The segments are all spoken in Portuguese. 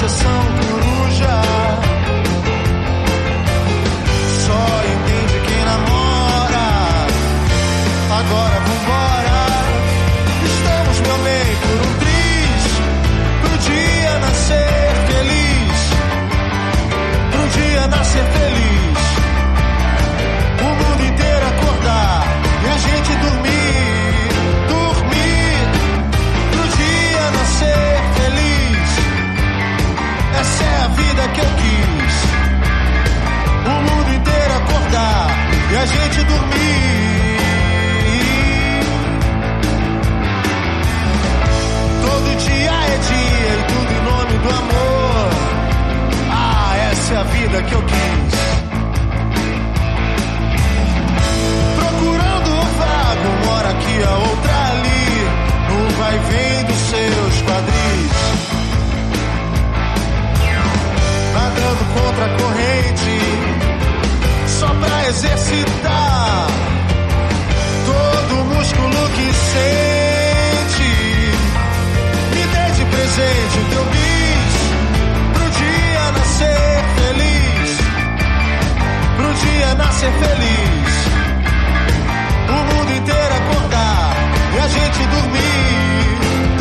sessão coruja. Só entende quem namora. Agora vambora. Estamos, meu bem, por um triz, pro dia nascer feliz, pro dia nascer feliz. O mundo inteiro acordar e a gente dormir, pro dia nascer feliz. Essa é a vida que eu quis. O mundo inteiro acordar e a gente dormir. Todo dia é dia e tudo em nome do amor. Ah, essa é a vida que eu quis. Procurando um vago, mora aqui, a outra ali, no vai e vem dos seus quadris. Nadando contra a corrente, só pra exercitar todo o músculo que sente. Me dê de presente o teu bis, pro dia nascer feliz, pro dia nascer feliz. O mundo inteiro acordar e a gente dormir,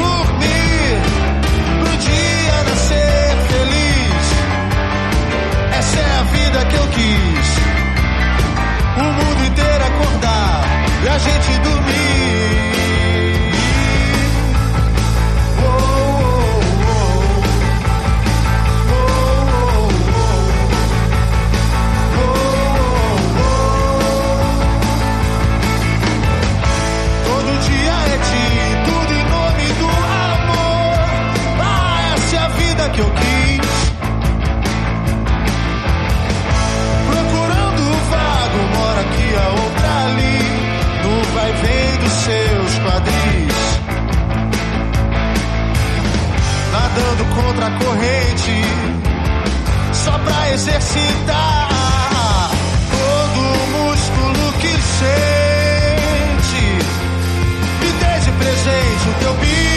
pro dia nascer feliz. Essa é a vida que eu quis. O mundo inteiro acordar e a gente dormir. Que eu quis, procurando o vago, mora aqui, a outra ali, no vai e vem dos seus quadris. Nadando contra a corrente, só pra exercitar todo o músculo que sente. Me dê de presente o teu bicho,